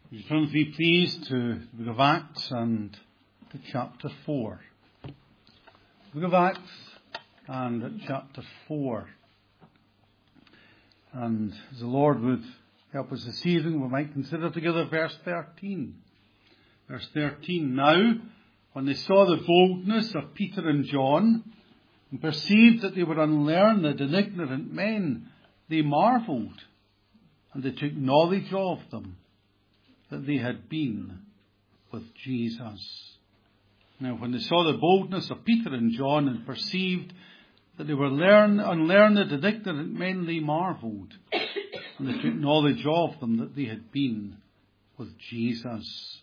Would you turn with me, please, to the book of Acts and to chapter 4. The book of Acts and chapter 4. And as the Lord would help us this evening, we might consider together verse 13. Verse 13. Now, when they saw the boldness of Peter and John, and perceived that they were unlearned and ignorant men, they marvelled, and they took knowledge of them, that they had been with Jesus. Now, when they saw the boldness of Peter and John, and perceived that they were unlearned and ignorant men, they marvelled, and they took knowledge of them, that they had been with Jesus.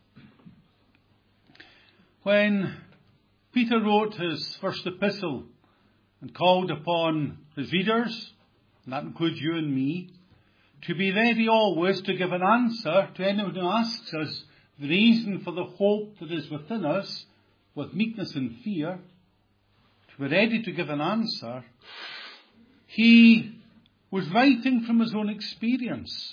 When Peter wrote his first epistle and called upon his readers, and that includes you and me, to be ready always to give an answer to anyone who asks us the reason for the hope that is within us with meekness and fear, to be ready to give an answer, he was writing from his own experience.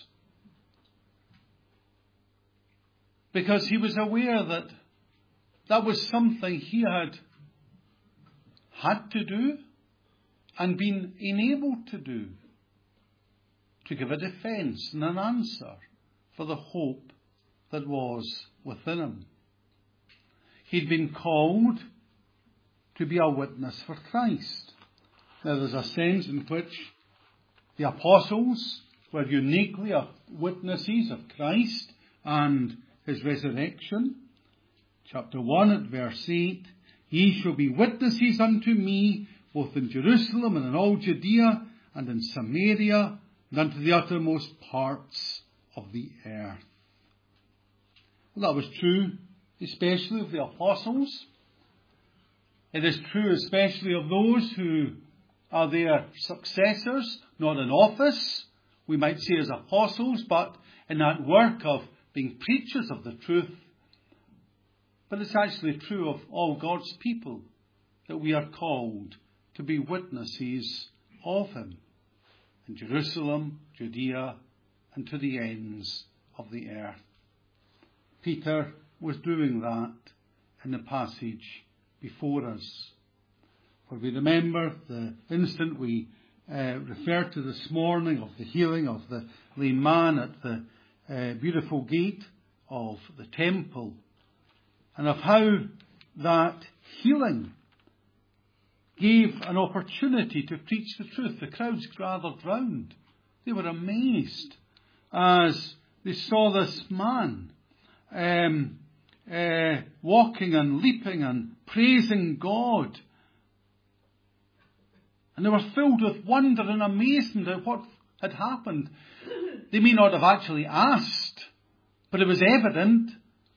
Because he was aware that that was something he had to do and been enabled to do, to give a defence and an answer for the hope that was within him. He'd been called to be a witness for Christ. Now, there's a sense in which the apostles were uniquely witnesses of Christ and his resurrection. Chapter 1 at verse 8, Ye shall be witnesses unto me, both in Jerusalem and in all Judea and in Samaria, and unto the uttermost parts of the earth. Well, that was true, especially of the apostles. It is true especially of those who are their successors, not in office, we might say as apostles, but in that work of being preachers of the truth. But it's actually true of all God's people that we are called to be witnesses of him in Jerusalem, Judea, and to the ends of the earth. Peter was doing that in the passage before us. For we remember the instant we referred to this morning of the healing of the lame man at the beautiful gate of the temple, and of how that healing gave an opportunity to preach the truth. The crowds gathered round. They were amazed as they saw this man walking and leaping and praising God. And they were filled with wonder and amazement at what had happened. They may not have actually asked, but it was evident.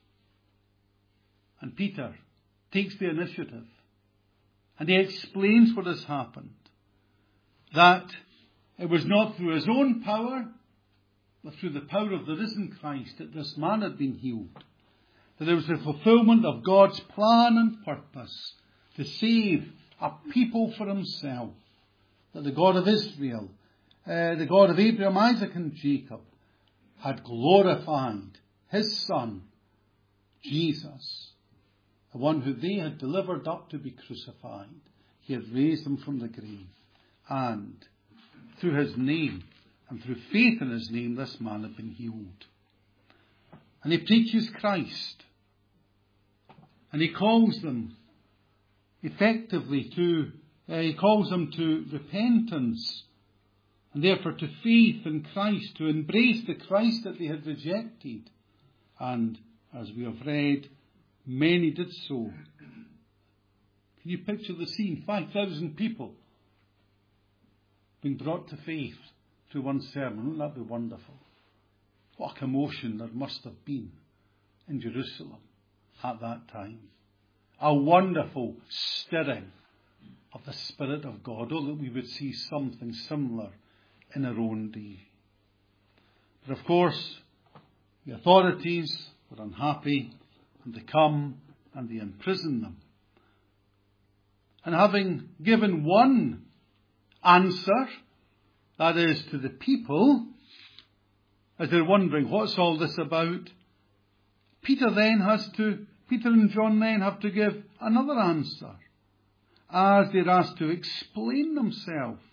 And Peter takes the initiative. And he explains what has happened. That it was not through his own power, but through the power of the risen Christ that this man had been healed. That it was the fulfillment of God's plan and purpose to save a people for himself. That the God of Israel, the God of Abraham, Isaac and Jacob, had glorified his Son, Jesus, the one who they had delivered up to be crucified. He had raised him from the grave. And through his name and through faith in his name, this man had been healed. And he preaches Christ. And he calls them effectively he calls them to repentance. And therefore to faith in Christ, to embrace the Christ that they had rejected. And as we have read, many did so. Can you picture the scene? 5,000 people being brought to faith through one sermon. Wouldn't that be wonderful? What a commotion there must have been in Jerusalem at that time. A wonderful stirring of the Spirit of God. Oh, that we would see something similar in our own day. But of course, the authorities were unhappy, and they come and they imprison them. And having given one answer, that is to the people, as they're wondering, what's all this about? Peter and John then have to give another answer, as they're asked to explain themselves.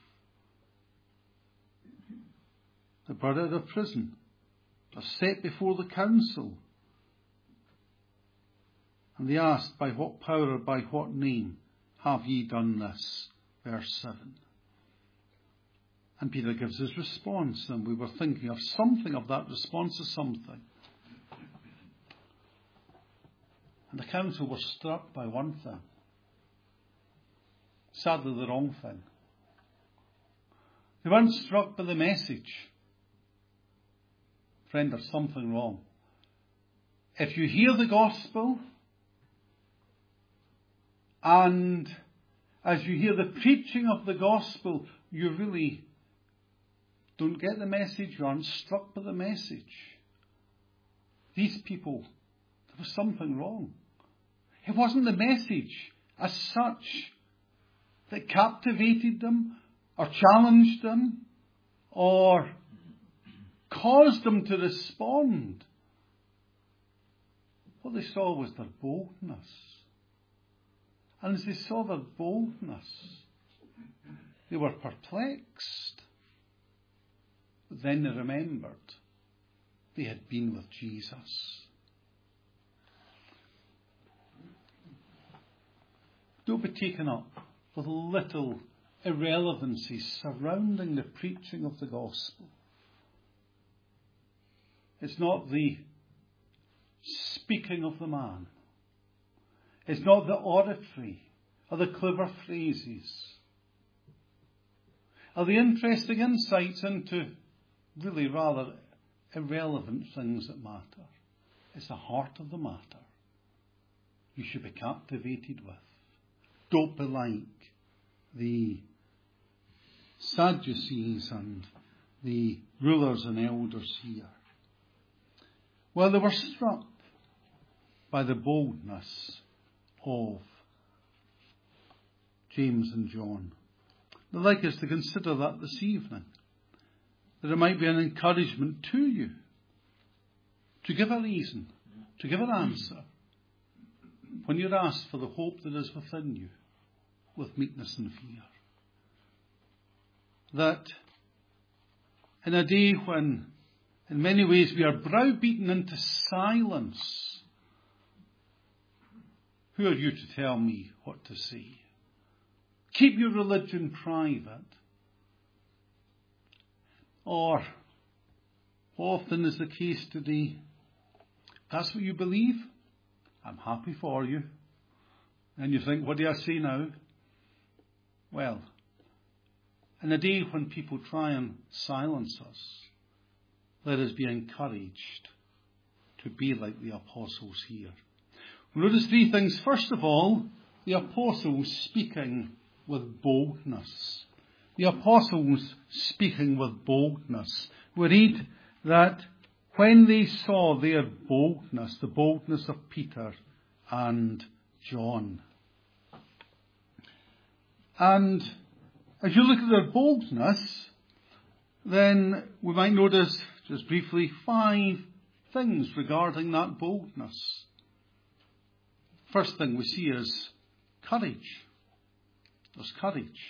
They're brought out of prison. They're set before the council. And they asked, by what power or by what name have ye done this? Verse 7. And Peter gives his response, and we were thinking of something of that response as something. And the council were struck by one thing. Sadly, the wrong thing. They weren't struck by the message. Friend, there's something wrong. If you hear the gospel, and as you hear the preaching of the gospel, you really don't get the message, you aren't struck by the message. These people, there was something wrong. It wasn't the message as such that captivated them, or challenged them, or caused them to respond. What they saw was their boldness. And as they saw their boldness, they were perplexed. But then they remembered they had been with Jesus. Don't be taken up with little irrelevancies surrounding the preaching of the gospel. It's not the speaking of the man. It's not the oratory or the clever phrases or the interesting insights into really rather irrelevant things that matter. It's the heart of the matter you should be captivated with. Don't be like the Sadducees and the rulers and elders here. Well, they were struck by the boldness of James and John. They'd like us to consider that this evening, that it might be an encouragement to you to give a reason, to give an answer when you're asked for the hope that is within you with meekness and fear. That in a day when in many ways we are browbeaten into silence, who are you to tell me what to say? Keep your religion private. Or, often is the case today, that's what you believe? I'm happy for you. And you think, what do I say now? Well, in a day when people try and silence us, let us be encouraged to be like the apostles here. Notice three things. First of all, the apostles speaking with boldness. The apostles speaking with boldness. We read that when they saw their boldness, the boldness of Peter and John. And as you look at their boldness, then we might notice, just briefly, 5 things regarding that boldness. First thing we see is courage. There's courage.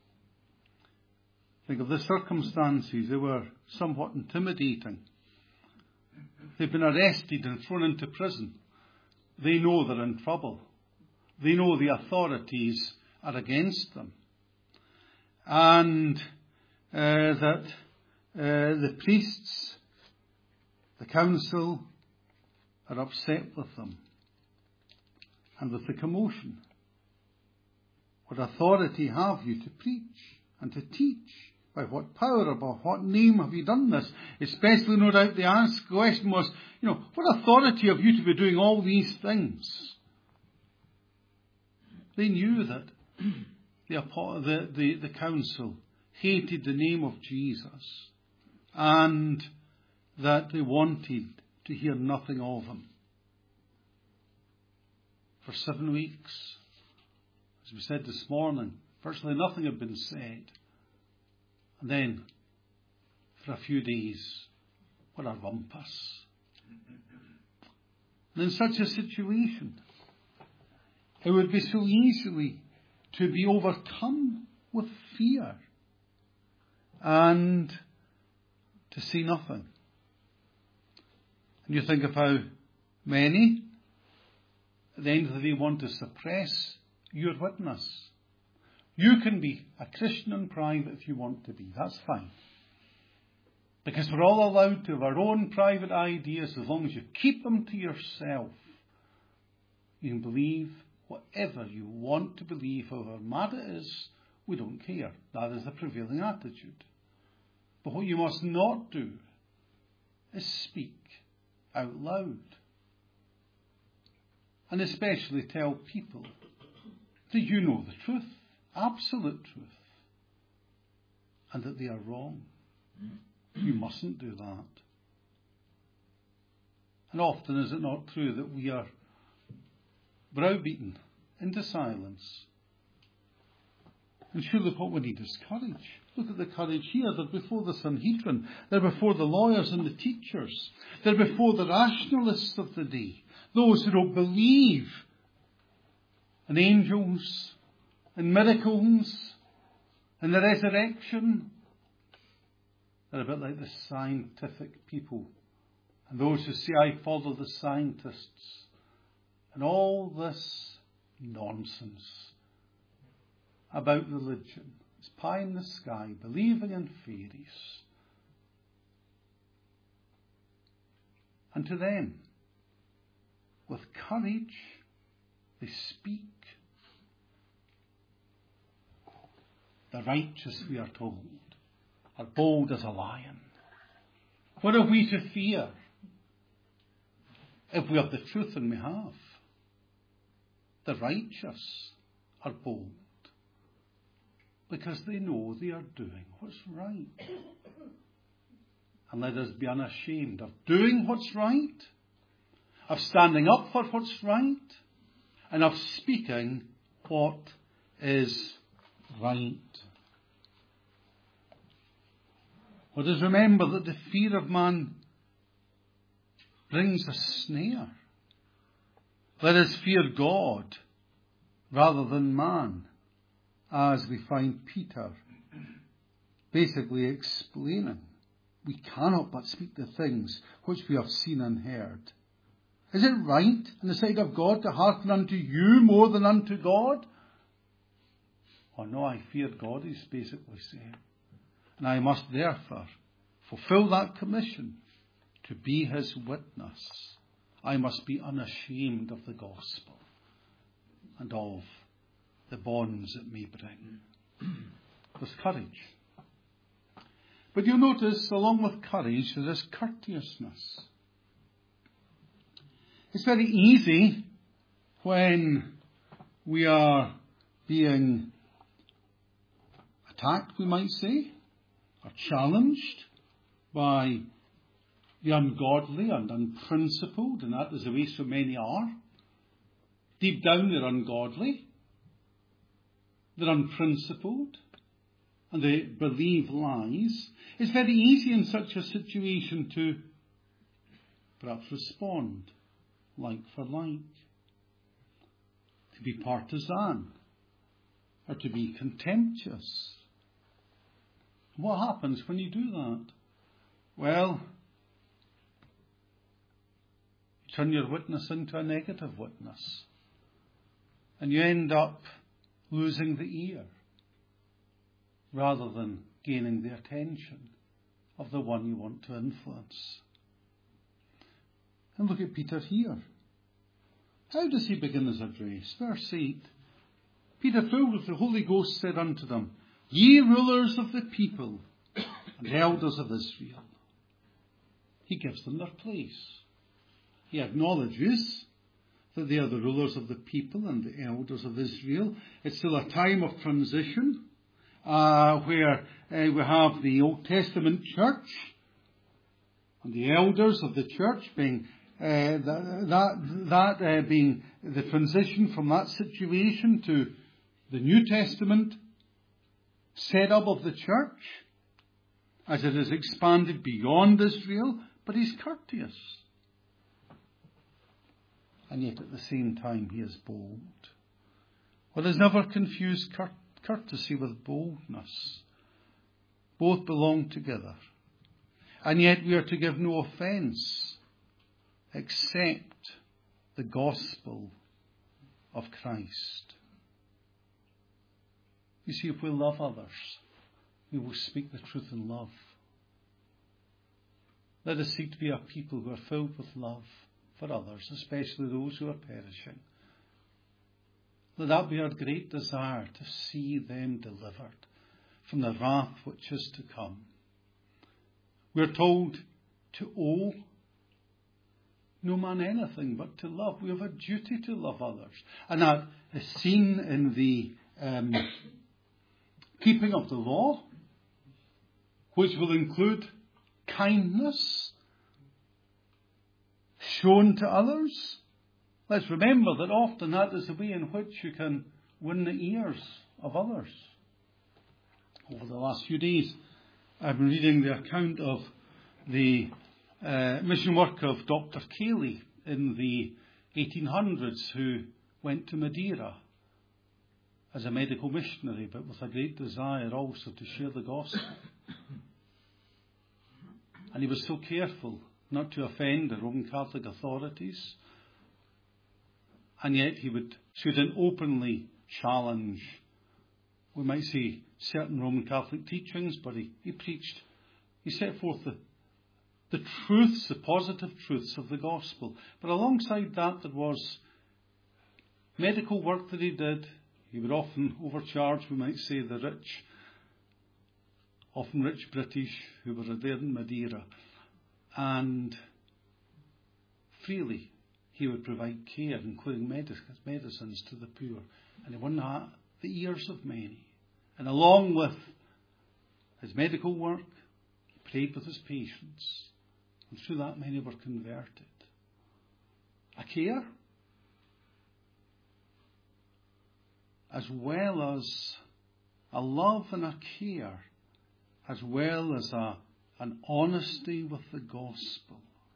Think of the circumstances. They were somewhat intimidating. They've been arrested and thrown into prison. They know they're in trouble. They know the authorities are against them. And that the priests, the council, are upset with them and with the commotion. What authority have you to preach and to teach? By what power or by what name have you done this? Especially, no doubt, the question was, what authority have you to be doing all these things? They knew that the council hated the name of Jesus and that they wanted to hear nothing of him. For 7 weeks, as we said this morning, virtually nothing had been said. And then, for a few days, or a rumpus. And in such a situation, it would be so easily to be overcome with fear and to see nothing. And you think of how many, at the end of the day, want to suppress your witness. You can be a Christian in private if you want to be. That's fine. Because we're all allowed to have our own private ideas as long as you keep them to yourself. You can believe whatever you want to believe, however mad it is, we don't care. That is the prevailing attitude. But what you must not do is speak out loud. And especially tell people that you know the truth, absolute truth, and that they are wrong. You mustn't do that. And often is it not true that we are browbeaten into silence? And surely what we need is courage. Look at the courage here. They're before the Sanhedrin. They're before the lawyers and the teachers. They're before the rationalists of the day. Those who don't believe in angels, in miracles, in the resurrection. They're a bit like the scientific people. And those who say, I follow the scientists. And all this nonsense about religion. It's pie in the sky, believing in fairies. And to them, with courage, they speak. The righteous, we are told, are bold as a lion. What have we to fear if we have the truth, and we have? The righteous are bold because they know they are doing what's right. And let us be unashamed of doing what's right, of standing up for what's right, and of speaking what is right. Let us remember that the fear of man brings a snare. Let us fear God rather than man, as we find Peter basically explaining. We cannot but speak the things which we have seen and heard. Is it right in the sight of God to hearken unto you more than unto God? Oh no, I fear God, he's basically saying. And I must therefore fulfill that commission to be his witness. I must be unashamed of the gospel and of the bonds it may bring. There's courage. But you'll notice, along with courage, there is courteousness. It's very easy when we are being attacked, we might say, or challenged by the ungodly and unprincipled, and that is the way so many are. Deep down they're ungodly, they're unprincipled, and they believe lies. It's very easy in such a situation to perhaps respond like for like, to be partisan, or to be contemptuous. What happens when you do that? Well, you turn your witness into a negative witness, and you end up losing the ear rather than gaining the attention of the one you want to influence. And look at Peter here. How does he begin his address? Verse 8. Peter, filled with the Holy Ghost, said unto them, Ye rulers of the people and elders of Israel. He gives them their place. He acknowledges that they are the rulers of the people and the elders of Israel. It's still a time of transition where we have the Old Testament church and the elders of the church being being the transition from that situation to the New Testament setup of the church as it is expanded beyond Israel but he's courteous. And yet at the same time he is bold. Let us never confuse courtesy with boldness. Both belong together. And yet we are to give no offence except the gospel of Christ. You see, if we love others, we will speak the truth in love. Let us seek to be a people who are filled with love for others, especially those who are perishing. Let that be our great desire, to see them delivered from the wrath which is to come. We are told to owe no man anything but to love. We have a duty to love others. And that is seen in the keeping of the law, which will include kindness shown to others. Let's remember that often that is the way in which you can win the ears of others. Over the last few days, I've been reading the account of the mission work of Dr. Cayley in the 1800s, who went to Madeira as a medical missionary, but with a great desire also to share the gospel. And he was so careful not to offend the Roman Catholic authorities. And yet he would openly challenge, we might say, certain Roman Catholic teachings, but he preached, he set forth the truths, the positive truths of the gospel. But alongside that, there was medical work that he did. He would often overcharge, we might say, the rich, often rich British who were there in Madeira. And freely he would provide care, including medicines to the poor. And he won the ears of many. And along with his medical work, he prayed with his patients. And through that, many were converted. A care, as well as a love and a care, as well as an honesty with the gospel.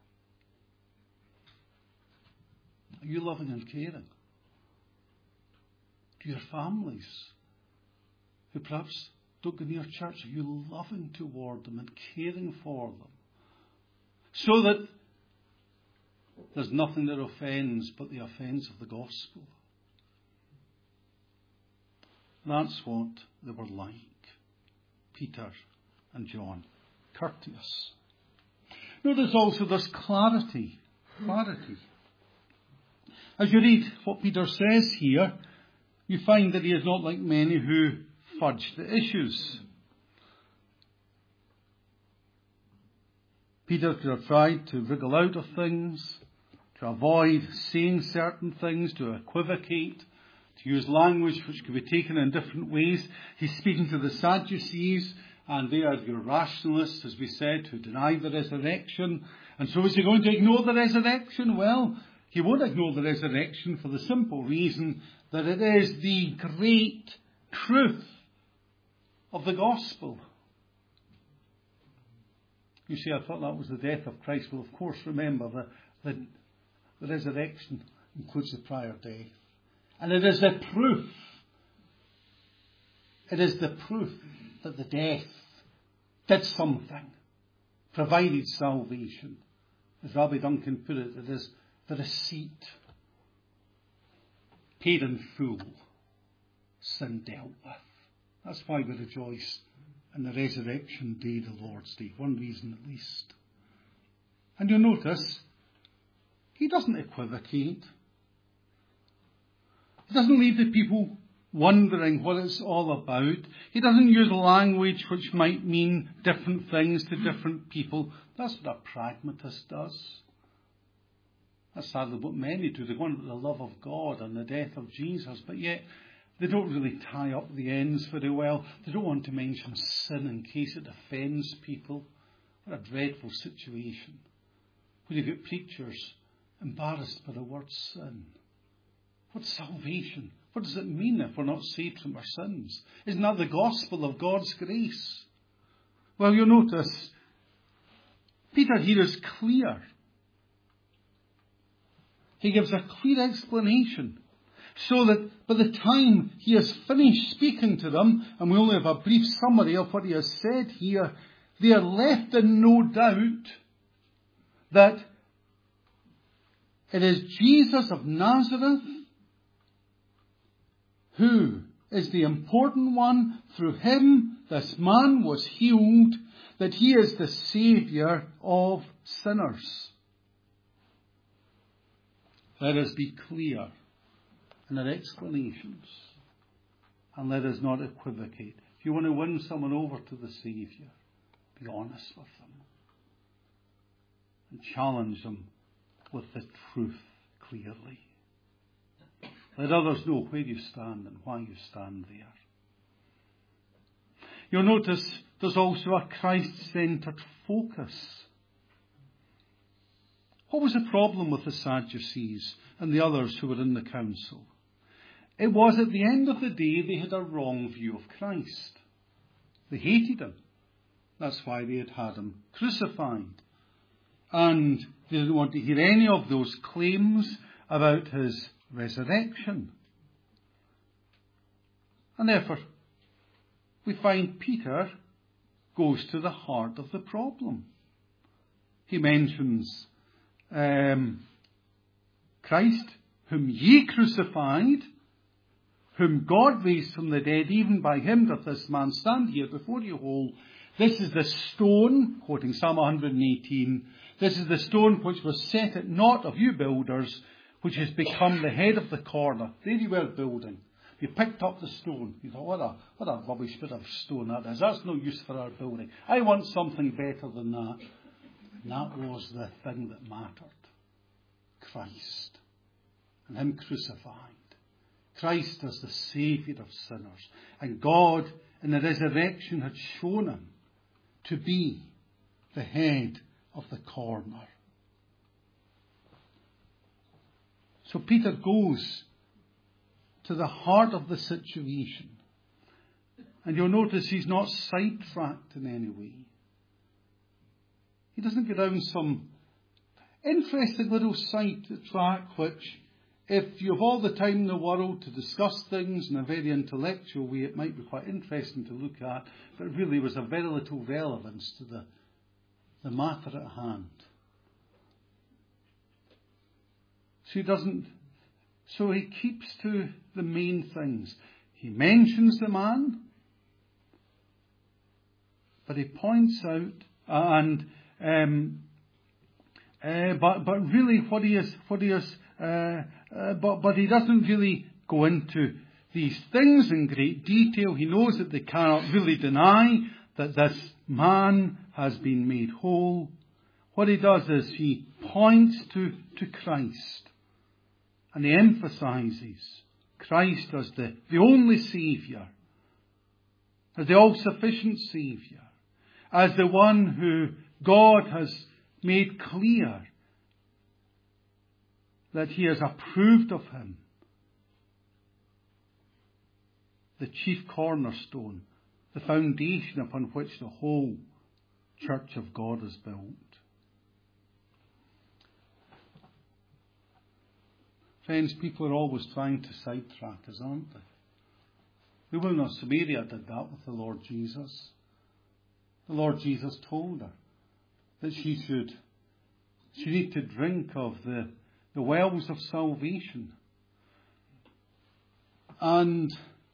Are you loving and caring? To your families who perhaps don't go near church, are you loving toward them and caring for them? So that there's nothing that offends but the offence of the gospel. That's what they were like, Peter and John. Courteous. Notice also there's clarity. As you read what Peter says here, you find that he is not like many who fudge the issues. Peter could have tried to wriggle out of things, to avoid saying certain things, to equivocate, to use language which could be taken in different ways. He's speaking to the Sadducees, and they are your rationalists, as we said, who deny the resurrection. And so is he going to ignore the resurrection? Well, he won't ignore the resurrection for the simple reason that it is the great truth of the gospel. You see, I thought that was the death of Christ. Well, of course, remember that the resurrection includes the prior death. And it is the proof. It is the proof that the death did something, provided salvation. As Rabbi Duncan put it, it is the receipt, paid in full, sin dealt with. That's why we rejoice in the resurrection day, the Lord's Day. One reason at least. And you'll notice, he doesn't equivocate. He doesn't leave the people wondering what it's all about. He doesn't use language which might mean different things to different people. That's what a pragmatist does. That's sadly what many do. They go on with the love of God and the death of Jesus, but yet they don't really tie up the ends very well. They don't want to mention sin in case it offends people. What a dreadful situation. When you get preachers embarrassed by the word sin. What's salvation? What does it mean if we're not saved from our sins? Isn't that the gospel of God's grace? Well, you'll notice Peter here is clear. He gives a clear explanation, so that by the time he has finished speaking to them, and we only have a brief summary of what he has said here, they are left in no doubt that it is Jesus of Nazareth who is the important one. Through him, this man was healed, that he is the Saviour of sinners. Let us be clear in our explanations, and let us not equivocate. If you want to win someone over to the Saviour, be honest with them and challenge them with the truth clearly. Let others know where you stand and why you stand there. You'll notice there's also a Christ-centred focus. What was the problem with the Sadducees and the others who were in the council? It was at the end of the day they had a wrong view of Christ. They hated him. That's why they had him crucified. And they didn't want to hear any of those claims about his resurrection. And therefore, we find Peter goes to the heart of the problem. He mentions Christ, whom ye crucified, whom God raised from the dead, even by him doth this man stand here before you whole. This is the stone, quoting Psalm 118, this is the stone which was set at naught of you builders, which has become the head of the corner. There you were building. You picked up the stone. You thought, what a rubbish bit of stone that is. That's no use for our building. I want something better than that. And that was the thing that mattered. Christ. And him crucified. Christ as the Saviour of sinners. And God in the resurrection had shown him to be the head of the corner. So Peter goes to the heart of the situation. And you'll notice he's not sidetracked in any way. He doesn't go down some interesting little sidetrack which, if you have all the time in the world to discuss things in a very intellectual way, it might be quite interesting to look at, but really was of very little relevance to the matter at hand. So he keeps to the main things. He mentions the man, but he points out, but really what he is, but he doesn't really go into these things in great detail. He knows that they cannot really deny that this man has been made whole. What he does is he points to Christ. And he emphasizes Christ as the only Saviour, as the all-sufficient Saviour, as the one who God has made clear that he has approved of him, the chief cornerstone, the foundation upon which the whole church of God is built. Friends, people are always trying to sidetrack us, aren't they? The woman of Samaria did that with the Lord Jesus. The Lord Jesus told her that she need to drink of the wells of salvation. And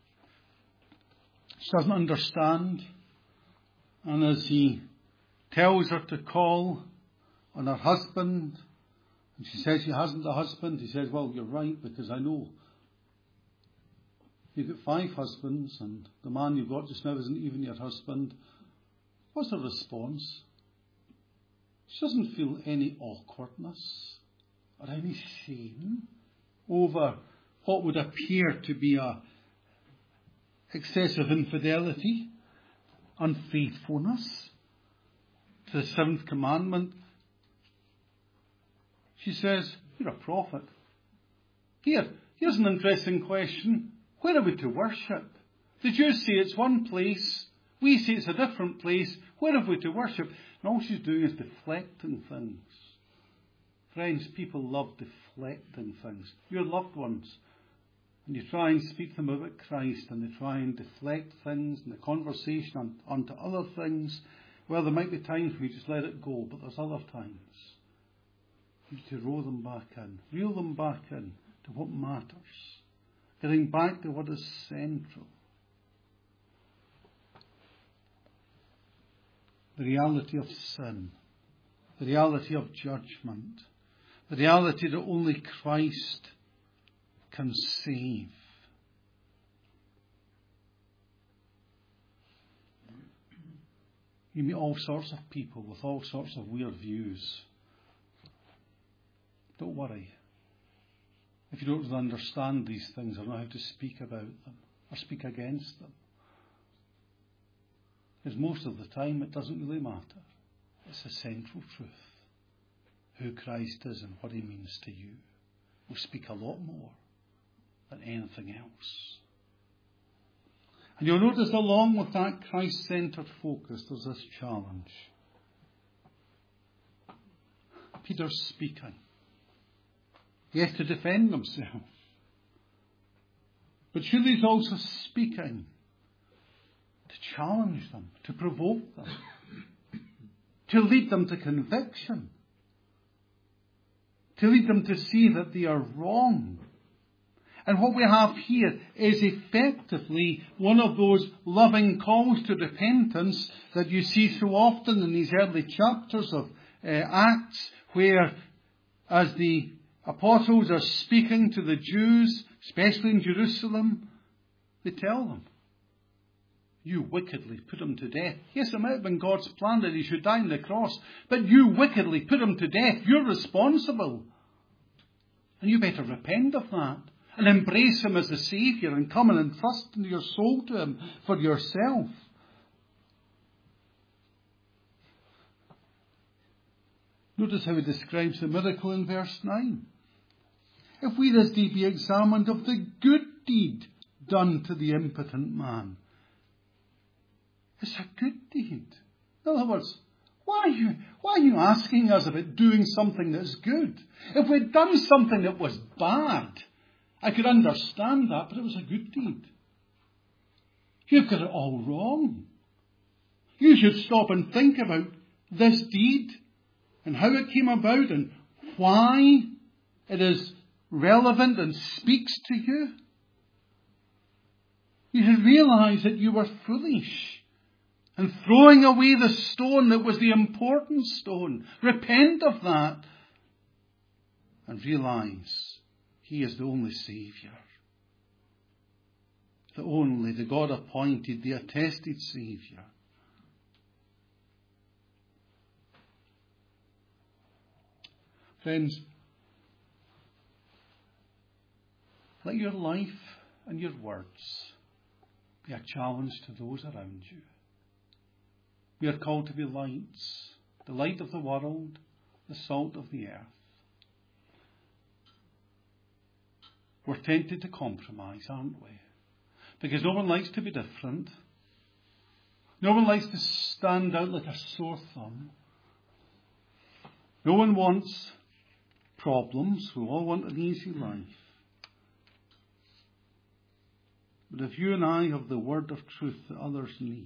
she doesn't understand. And as he tells her to call on her husband, and she says she hasn't a husband, he says, well, you're right, because I know you've got 5 husbands, and the man you've got just now isn't even your husband. What's her response? She doesn't feel any awkwardness or any shame over what would appear to be a excessive infidelity, unfaithfulness to the 7th commandment. She says, you're a prophet. Here's an interesting question. Where are we to worship? The Jews say it's one place. We say it's a different place. Where have we to worship? And all she's doing is deflecting things. Friends, people love deflecting things. Your loved ones. And you try and speak to them about Christ, and they try and deflect things and the conversation onto other things. Well, there might be times where you just let it go, but there's other times you need to roll them back in, reel them back in to what matters, getting back to what is central. The reality of sin, the reality of judgment, the reality that only Christ can save. You meet all sorts of people with all sorts of weird views. Don't worry. If you don't really understand these things or know how to speak about them or speak against them. Because most of the time it doesn't really matter. It's a central truth. Who Christ is and what he means to you will speak a lot more than anything else. And you'll notice along with that Christ-centered focus, there's this challenge. Peter's speaking. He has to defend himself. But surely he's also speaking to challenge them, to provoke them, to lead them to conviction, to lead them to see that they are wrong. And what we have here is effectively one of those loving calls to repentance that you see so often in these early chapters of Acts, where as the apostles are speaking to the Jews, especially in Jerusalem, they tell them, you wickedly put him to death. Yes, it might have been God's plan that he should die on the cross, but you wickedly put him to death. You're responsible. And you better repent of that. And embrace him as a Saviour and come and entrust your soul to him for yourself. Notice how he describes the miracle in verse 9. If we this day be examined of the good deed done to the impotent man. It's a good deed. In other words, why are you asking us about doing something that's good? If we'd done something that was bad, I could understand that, but it was a good deed. You've got it all wrong. You should stop and think about this deed and how it came about and why it is relevant and speaks to you. You should realize that you were foolish and throwing away the stone that was the important stone. Repent of that and realize he is the only Saviour. The God appointed, the attested Saviour. Friends, let your life and your words be a challenge to those around you. We are called to be lights, the light of the world, the salt of the earth. We're tempted to compromise, aren't we? Because no one likes to be different. No one likes to stand out like a sore thumb. No one wants problems. We all want an easy life. But if you and I have the word of truth that others need,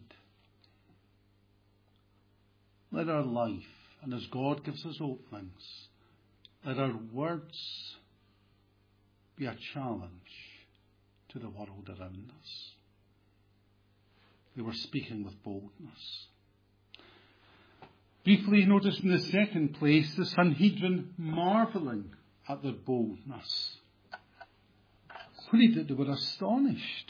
let our life, and as God gives us openings, let our words be a challenge to the world around us. They were speaking with boldness. Briefly notice in the second place the Sanhedrin marvelling at their boldness. They were astonished.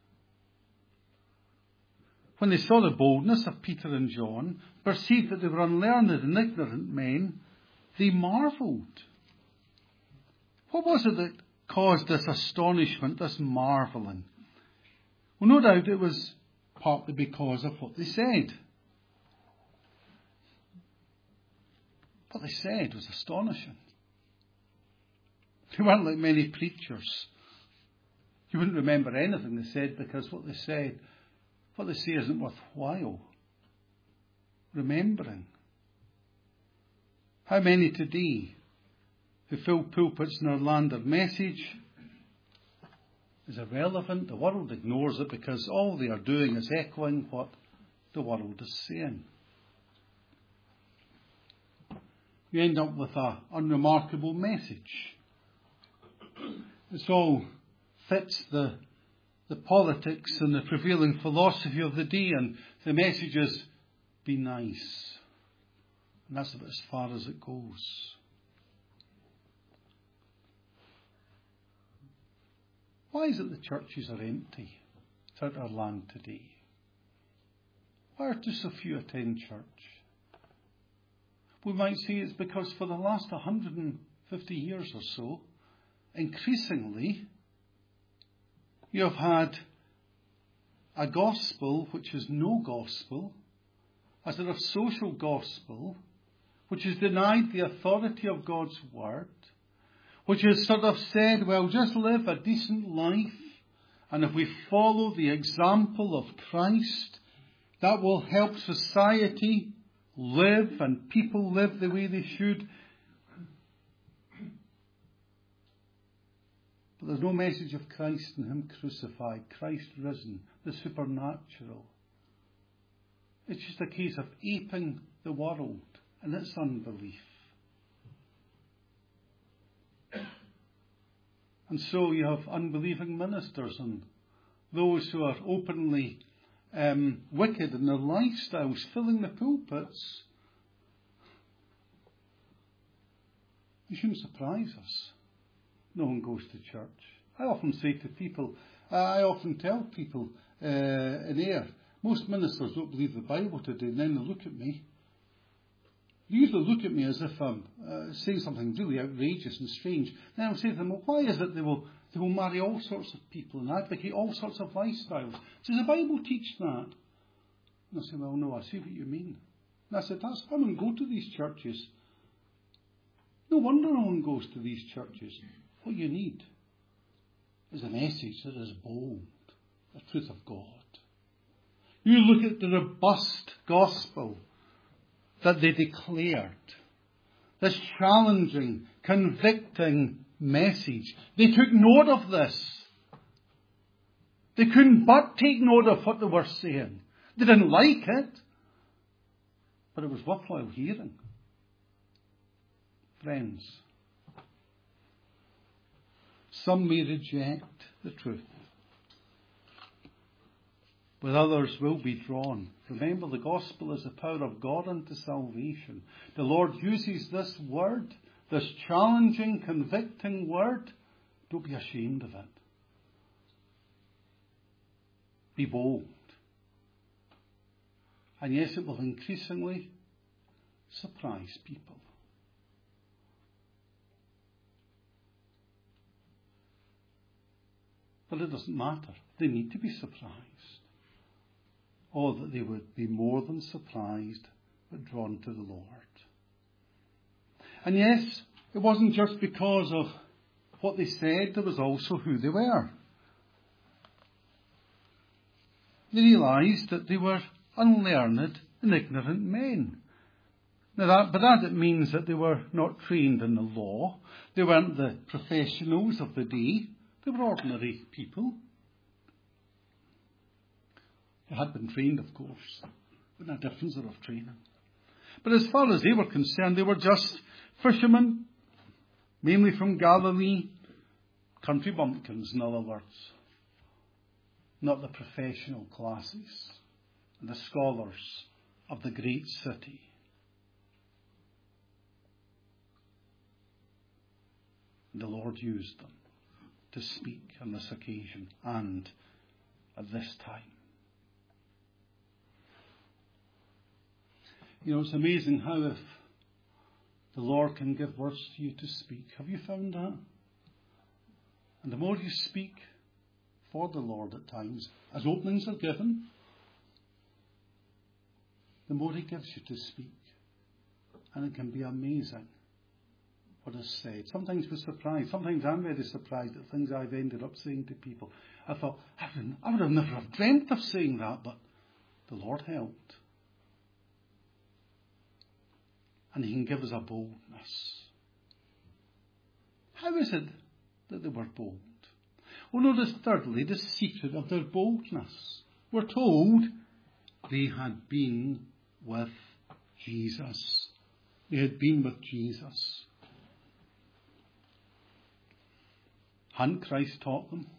When they saw the boldness of Peter and John, perceived that they were unlearned and ignorant men, they marvelled. What was it that caused this astonishment, this marvelling? Well, no doubt it was partly because of what they said. What they said was astonishing. They weren't like many preachers. You wouldn't remember anything they said because what they said what they say isn't worthwhile remembering. How many today who fill pulpits in our land, their message is irrelevant. The world ignores it because all they are doing is echoing what the world is saying. You end up with an unremarkable message. It all fits the politics and the prevailing philosophy of the day, and the message is, be nice. And that's about as far as it goes. Why is it the churches are empty throughout our land today? Why do so few attend church? We might say it's because for the last 150 years or so, increasingly, you have had a gospel which is no gospel, a sort of social gospel, which has denied the authority of God's word, which has sort of said, well, just live a decent life, and if we follow the example of Christ, that will help society live and people live the way they should. But there's no message of Christ and Him crucified, Christ risen, the supernatural. It's just a case of aping the world and its unbelief. And so you have unbelieving ministers and those who are openly wicked in their lifestyles filling the pulpits. You shouldn't surprise us. No one goes to church. I often say to people, I often tell people in air, most ministers don't believe the Bible today, and then they look at me. They usually look at me as if I'm saying something really outrageous and strange. Then I'll say to them, well, why is it they will marry all sorts of people and advocate all sorts of lifestyles? Does the Bible teach that? And I say, well, no, I see what you mean. And I said, that's why I don't go to these churches. No wonder no one goes to these churches. What you need is a message that is bold, the truth of God. You look at the robust gospel that they declared, this challenging, convicting message. They took note of this. They couldn't but take note of what they were saying. They didn't like it, but it was worthwhile hearing. Friends, some may reject the truth, but others will be drawn. Remember, the gospel is the power of God unto salvation. The Lord uses this word, this challenging, convicting word. Don't be ashamed of it. Be bold. And yes, it will increasingly surprise people. But it doesn't matter. They need to be surprised. Or that they would be more than surprised, but drawn to the Lord. And yes, it wasn't just because of what they said, there was also who they were. They realised that they were unlearned and ignorant men. Now that means that they were not trained in the law. They weren't the professionals of the day. They were ordinary people. They had been trained, of course, but a difference of training. But as far as they were concerned, they were just fishermen, mainly from Galilee, country bumpkins, in other words. Not the professional classes, the scholars of the great city. The Lord used them to speak on this occasion and at this time. You know, it's amazing how if the Lord can give words to you to speak. Have you found that? And the more you speak for the Lord at times, as openings are given, the more He gives you to speak. And it can be amazing what is said. Sometimes we're surprised. Sometimes I'm very surprised at things I've ended up saying to people. I thought, I would have never have dreamt of saying that, but The Lord helped. And he can give us a boldness. How is it that they were bold? Well, notice thirdly, the secret of their boldness. We're told they had been with Jesus. They had been with Jesus. Hadn't Christ taught them?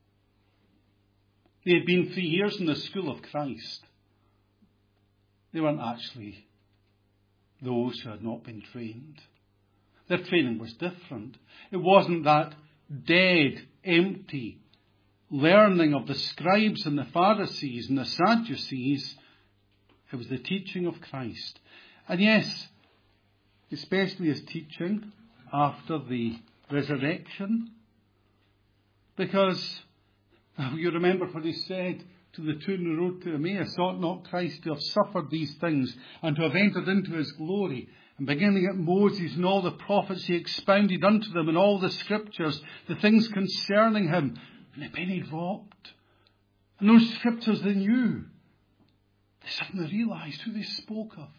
They had been 3 years in the school of Christ. They weren't actually those who had not been trained. Their training was different. It wasn't that dead, empty learning of the scribes and the Pharisees and the Sadducees. It was the teaching of Christ. And yes, especially his teaching after the resurrection. Because you remember what he said to the two on the road to Emmaus, ought not Christ to have suffered these things and to have entered into his glory? And beginning at Moses and all the prophets, he expounded unto them in all the scriptures the things concerning him. And the penny dropped. And those scriptures they knew. They suddenly realised who they spoke of.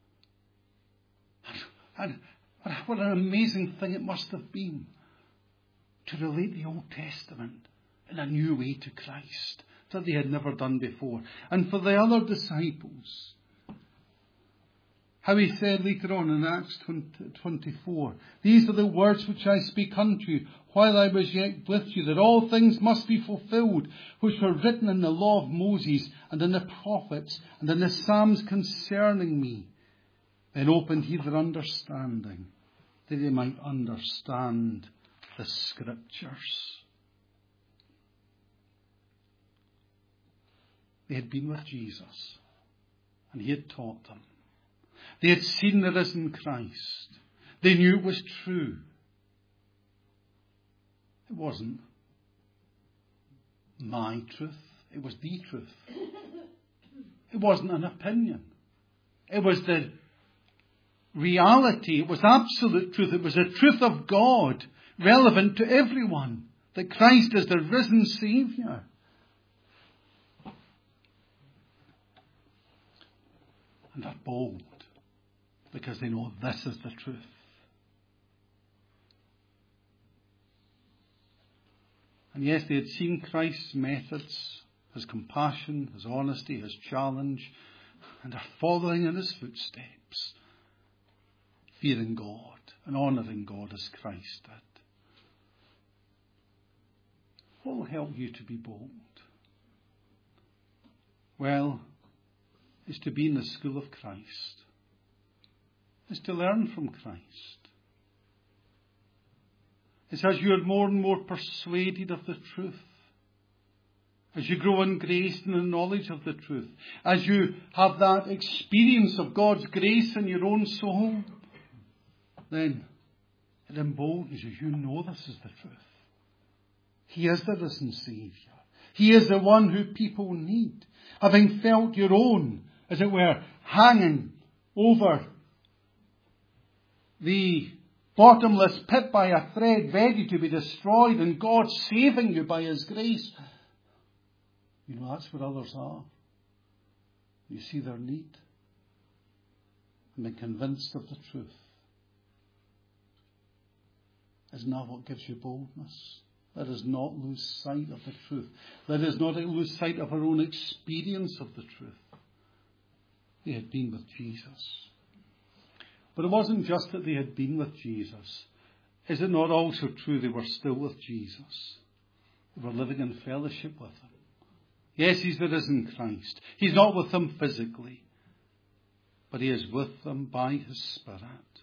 And what an amazing thing it must have been to relate the Old Testament in a new way to Christ that they had never done before. And for the other disciples, how he said later on in Acts 24, these are the words which I speak unto you while I was yet with you, that all things must be fulfilled which were written in the law of Moses and in the prophets and in the Psalms concerning me. Then opened he their understanding, that they might understand the scriptures. They had been with Jesus, and he had taught them. They had seen the risen Christ. They knew it was true. It wasn't my truth. It was the truth. It wasn't an opinion. It was the reality. It was absolute truth. It was the truth of God, relevant to everyone, that Christ is the risen Saviour. And they're bold because they know this is the truth. And yes, they had seen Christ's methods, his compassion, his honesty, his challenge, and are following in his footsteps, fearing God and honouring God as Christ did. What will help you to be bold? Well, it's to be in the school of Christ. It's to learn from Christ. It's as you are more and more persuaded of the truth, as you grow in grace and in knowledge of the truth, as you have that experience of God's grace in your own soul, then it emboldens you. You know this is the truth. He is the risen Saviour. He is the one who people need. Having felt your own, as it were, hanging over the bottomless pit by a thread, ready to be destroyed, and God saving you by his grace. You know, that's where others are. You see their need and be convinced of the truth. Isn't that what gives you boldness? Let us not lose sight of the truth. Let us not lose sight of our own experience of the truth. They had been with Jesus. But it wasn't just that they had been with Jesus. Is it not also true they were still with Jesus? They were living in fellowship with him. Yes, he's the risen Christ. He's not with them physically, but he is with them by his Spirit.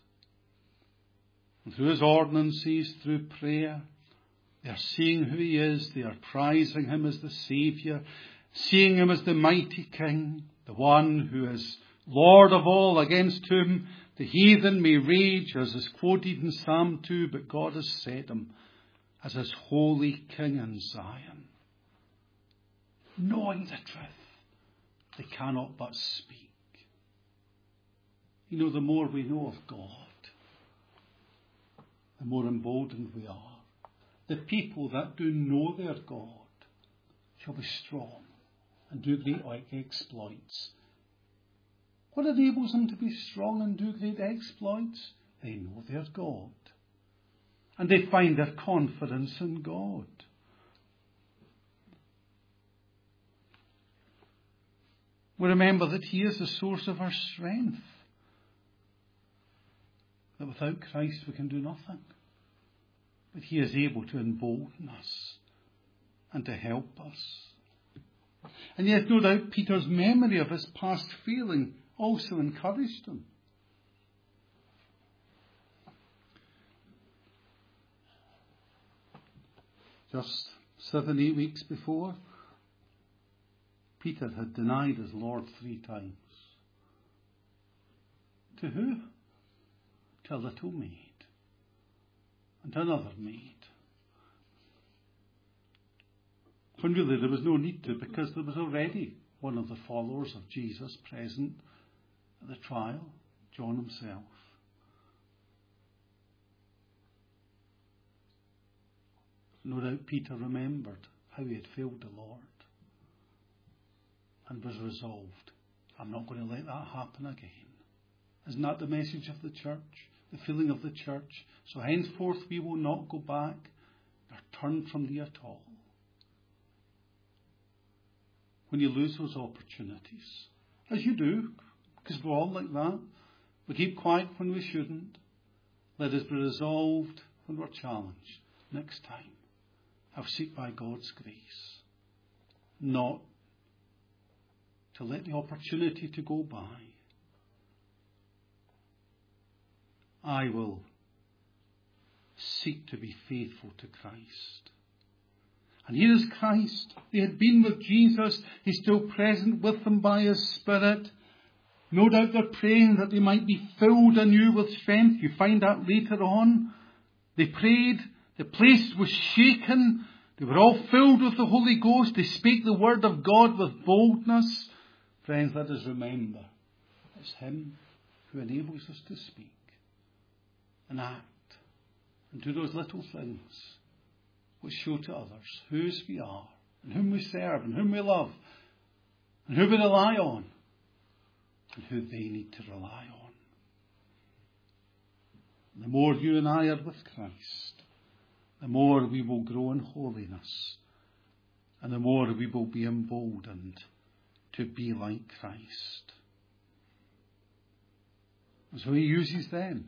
And through his ordinances, through prayer, they are seeing who he is. They are prizing him as the Saviour, seeing him as the mighty King, the one who is Lord of all, against whom the heathen may rage, as is quoted in Psalm 2, but God has set him as his holy King in Zion. Knowing the truth, they cannot but speak. You know, the more we know of God, the more emboldened we are. The people that do know their God shall be strong and do great exploits. What enables them to be strong and do great exploits? They know their God. And they find their confidence in God. We remember that He is the source of our strength. That without Christ we can do nothing. But He is able to embolden us and to help us. And yet, no doubt, Peter's memory of his past failing also encouraged him. Just 7-8 weeks before, Peter had denied his Lord 3 times. To who? To a little maid. And to another maid. When really there was no need to, because there was already one of the followers of Jesus present at the trial, John himself. No doubt Peter remembered how he had failed the Lord and was resolved, I'm not going to let that happen again. Isn't that the message of the church? The feeling of the church? So henceforth we will not go back nor turn from thee at all. When you lose those opportunities, as you do, because we're all like that, we keep quiet when we shouldn't. Let us be resolved when we're challenged. Next time, I'll seek by God's grace, not to let the opportunity to go by. I will seek to be faithful to Christ. And here is Christ. They had been with Jesus. He's still present with them by His Spirit. No doubt they're praying that they might be filled anew with strength. You find that later on. They prayed. The place was shaken. They were all filled with the Holy Ghost. They spake the word of God with boldness. Friends, let us remember, it's Him who enables us to speak and act and do those little things which show to others whose we are and whom we serve and whom we love and who we rely on and who they need to rely on. The more you and I are with Christ, the more we will grow in holiness and the more we will be emboldened to be like Christ. And so He uses them.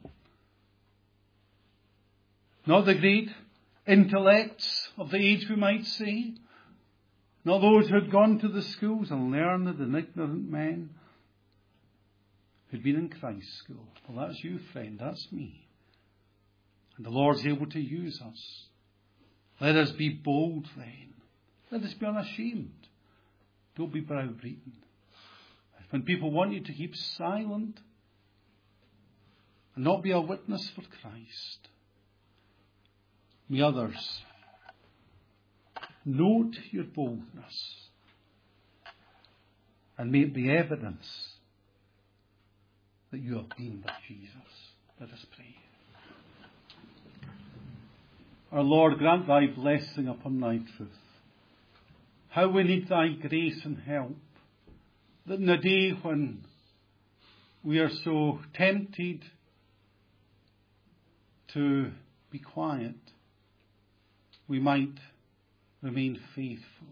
Not the great intellects of the age, we might say. Not those who had gone to the schools and learned and ignorant men who'd been in Christ's school. Well, that's you, friend. That's me. And the Lord's able to use us. Let us be bold then. Let us be unashamed. Don't be browbeaten. When people want you to keep silent and not be a witness for Christ, may others note your boldness and may it be evidence that you have been with Jesus. Let us pray. Our Lord, grant Thy blessing upon Thy truth. How we need Thy grace and help, that in a day when we are so tempted to be quiet, we might remain faithful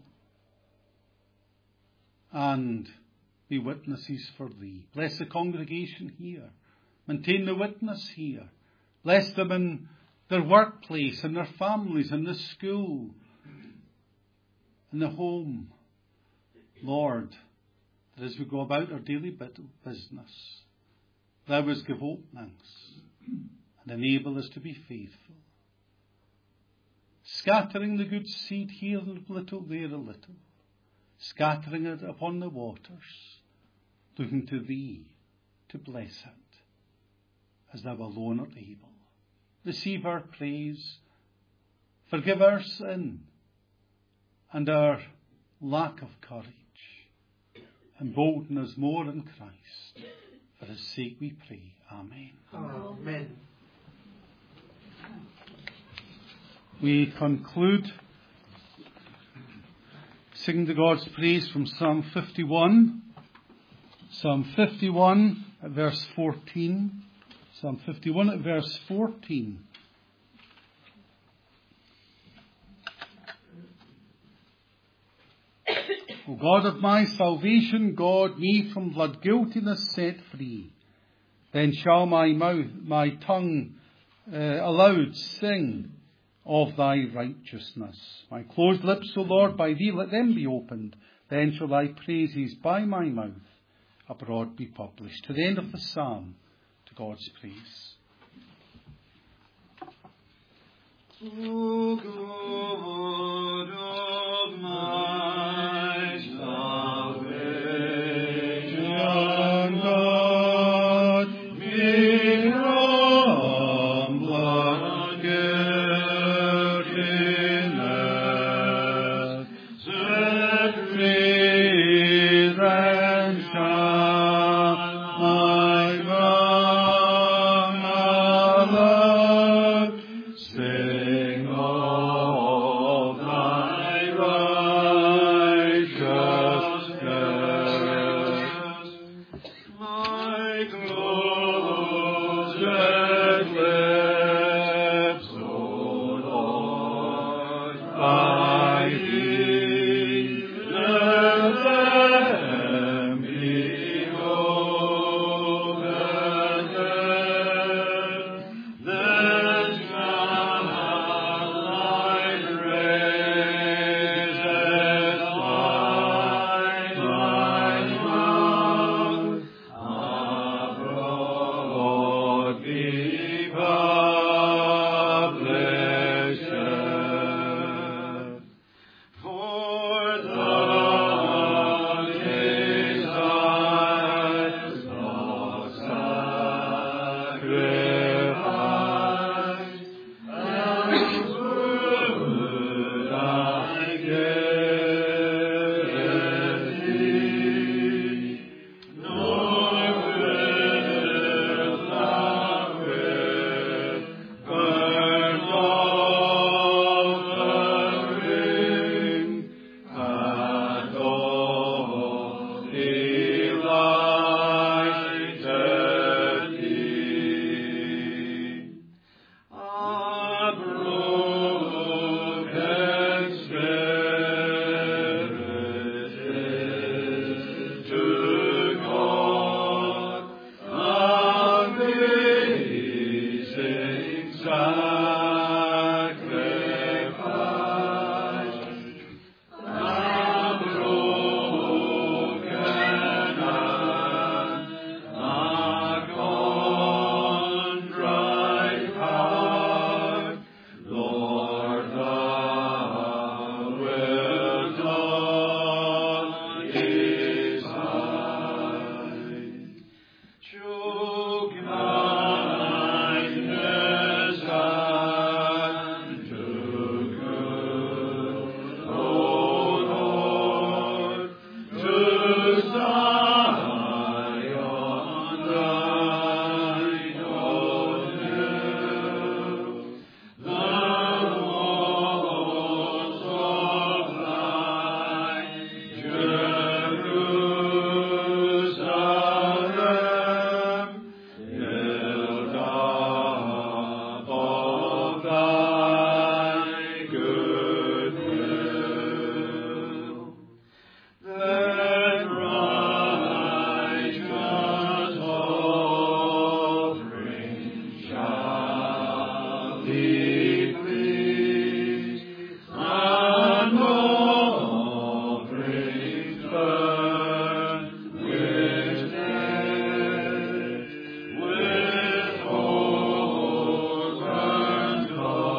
and be witnesses for Thee. Bless the congregation here. Maintain the witness here. Bless them in their workplace, in their families, in the school, in the home. Lord, that as we go about our daily business, Thou wouldst give openings and enable us to be faithful. Scattering the good seed here a little, there a little. Scattering it upon the waters, looking to Thee to bless it, as Thou alone art able. Receive our praise. Forgive our sin and our lack of courage. Embolden us more in Christ. For His sake we pray. Amen. Amen. We conclude Sing to God's praise from Psalm 51. Psalm 51 at verse 14. Psalm 51 at verse 14. O God of my salvation, God me from blood guiltiness set free. Then shall my mouth, my tongue aloud sing of thy righteousness. My closed lips, O Lord, by thee let them be opened. Then shall thy praises by my mouth abroad be published. To the end of the psalm, to God's praise. O God of my salvation, God me from blood guiltiness set free, then shall my tongue aloud sing of thy righteousness. My closed lips, O Lord, by thee let them be opened. Then shall thy praises by my mouth abroad be published. For the desires of sacrifice and food I give thee, nor wilt thou with burnt offering and all delighted thee. A broken spirit is to God amazing sacrifice. A broken and a contrite heart, Lord, thou wilt not despise. Show kindness unto good, O Lord, to Zion thine own hill. The walls of thine Jerusalem, built up of thy goodwill. Then righteous offering shall thee please, and offerings burn with death, with whole burnt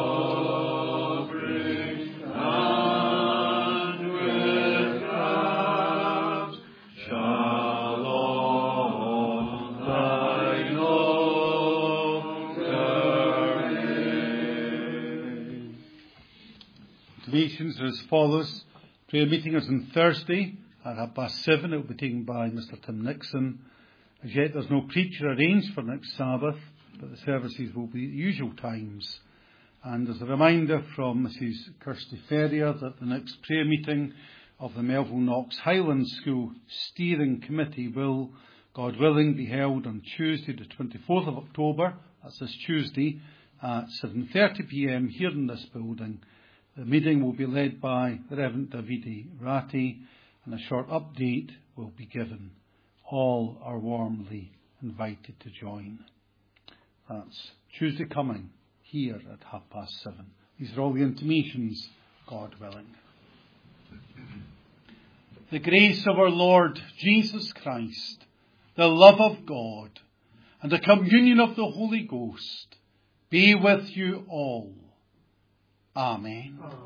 offerings and with calves shall all thine altar be. Intimations are as follows. Prayer meeting is on Thursday at 7:30. It will be taken by Mr. Tim Nixon. As yet there's no preacher arranged for next Sabbath, but the services will be at the usual times. And as a reminder from Mrs. Kirsty Ferrier that the next prayer meeting of the Melville Knox Highland School Steering Committee will, God willing, be held on Tuesday the 24th of October, that's this Tuesday, at 7:30 p.m. here in this building. The meeting will be led by the Reverend Davide Ratti, and a short update will be given. All are warmly invited to join. That's Tuesday coming, here at 7:30. These are all the intimations, God willing. The grace of our Lord Jesus Christ, the love of God, and the communion of the Holy Ghost be with you all. Amen.